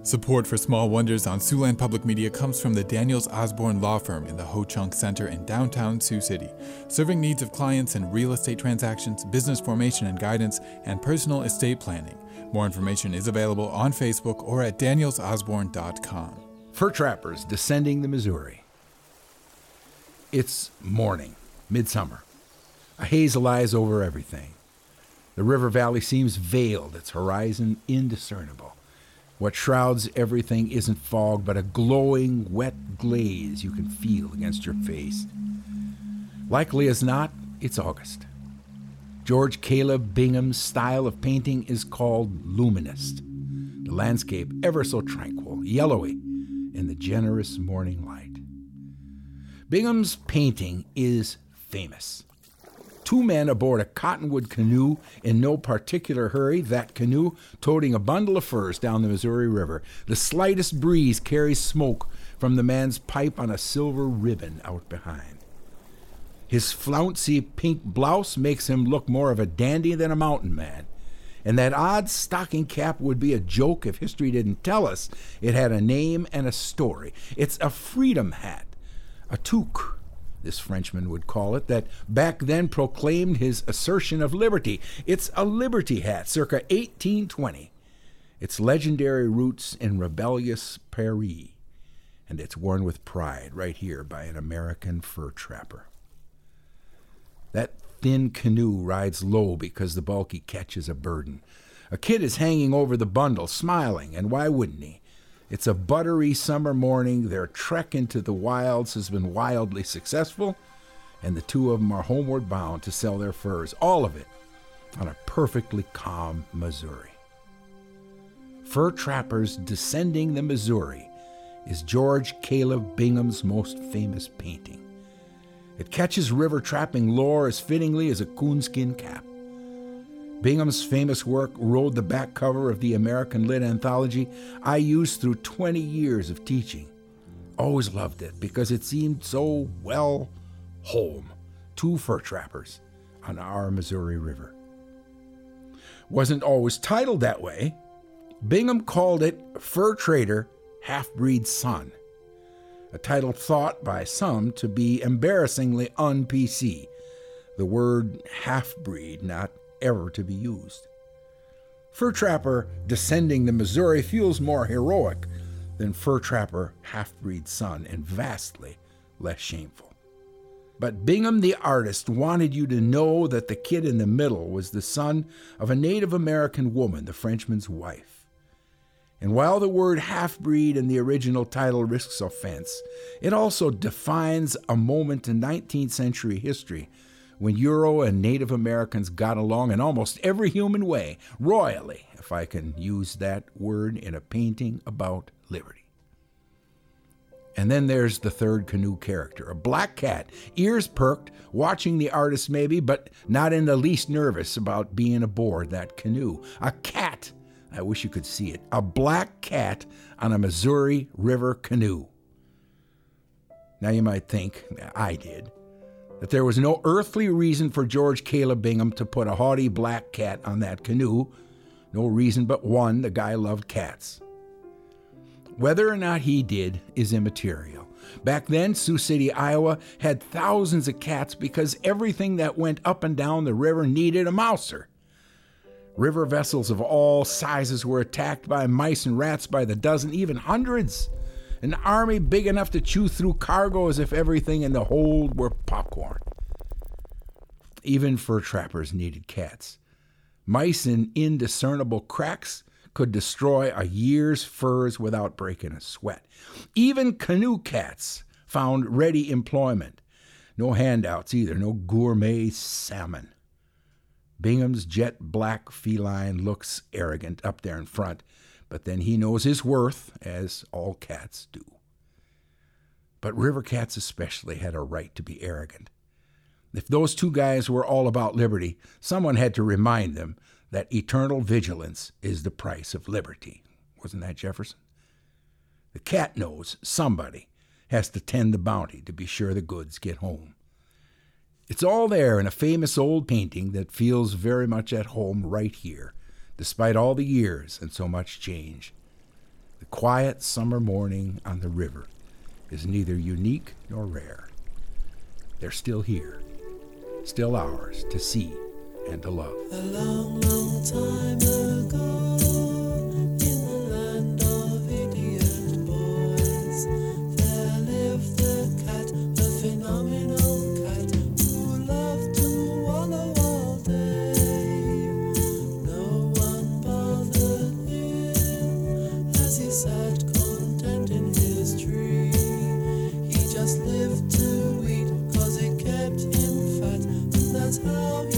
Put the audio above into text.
Support for Small Wonders on Siouxland Public Media comes from the Daniels Osborne Law Firm in the Ho-Chunk Center in downtown Sioux City, serving needs of clients in real estate transactions, business formation and guidance, and personal estate planning. More information is available on Facebook or at danielsosborne.com. Fur trappers descending the Missouri. It's morning, midsummer. A haze lies over everything. The river valley seems veiled, its horizon indiscernible. What shrouds everything isn't fog, but a glowing, wet glaze you can feel against your face. Likely as not, it's August. George Caleb Bingham's style of painting is called luminist. The landscape ever so tranquil, yellowy, in the generous morning light. Bingham's painting is famous. Two men aboard a cottonwood canoe in no particular hurry, that canoe toting a bundle of furs down the Missouri River. The slightest breeze carries smoke from the man's pipe on a silver ribbon out behind. His flouncy pink blouse makes him look more of a dandy than a mountain man. And that odd stocking cap would be a joke if history didn't tell us it had a name and a story. It's a freedom hat, a toque, this Frenchman would call it, that back then proclaimed his assertion of liberty. It's a liberty hat, circa 1820. Its legendary roots in rebellious Paris, and it's worn with pride right here by an American fur trapper. That thin canoe rides low because the bulky catch is a burden. A kid is hanging over the bundle, smiling, and why wouldn't he? It's a buttery summer morning. Their trek into the wilds has been wildly successful, and the two of them are homeward bound to sell their furs, all of it, on a perfectly calm Missouri. Fur trappers descending the Missouri is George Caleb Bingham's most famous painting. It catches river trapping lore as fittingly as a coonskin cap. Bingham's famous work rode the back cover of the American Lit anthology I used through 20 years of teaching. Always loved it because it seemed so, well, home. Two fur trappers on our Missouri River. Wasn't always titled that way. Bingham called it Fur Trader, Half-Breed Son, a title thought by some to be embarrassingly un-PC. The word half-breed not ever to be used. Fur trapper descending the Missouri feels more heroic than fur trapper half-breed son, and vastly less shameful. But Bingham the artist wanted you to know that the kid in the middle was the son of a Native American woman, the Frenchman's wife. And while the word half-breed in the original title risks offense, it also defines a moment in 19th century history when Euro and Native Americans got along in almost every human way, royally, if I can use that word in a painting about liberty. And then there's the third canoe character, a black cat, ears perked, watching the artist maybe, but not in the least nervous about being aboard that canoe. A cat, I wish you could see it, a black cat on a Missouri River canoe. Now you might think, I did, that there was no earthly reason for George Caleb Bingham to put a haughty black cat on that canoe. No reason but one, the guy loved cats. Whether or not he did is immaterial. Back then, Sioux City, Iowa had thousands of cats because everything that went up and down the river needed a mouser. River vessels of all sizes were attacked by mice and rats by the dozen, even hundreds. An army big enough to chew through cargo as if everything in the hold were popcorn. Even fur trappers needed cats. Mice in indiscernible cracks could destroy a year's furs without breaking a sweat. Even canoe cats found ready employment. No handouts either, no gourmet salmon. Bingham's jet black feline looks arrogant up there in front, but then he knows his worth, as all cats do. But river cats especially had a right to be arrogant. If those two guys were all about liberty, someone had to remind them that eternal vigilance is the price of liberty. Wasn't that Jefferson? The cat knows somebody has to tend the bounty to be sure the goods get home. It's all there in a famous old painting that feels very much at home right here, despite all the years and so much change. The quiet summer morning on the river is neither unique nor rare. They're still here, still ours to see and to love. A long, long time ago, in the land of idiot boys, there lived a cat, a phenomenal cat, who loved to wallow all day. No one bothered him as he sat content in his tree. He just lived to eat, 'cause it kept him fat, and that's how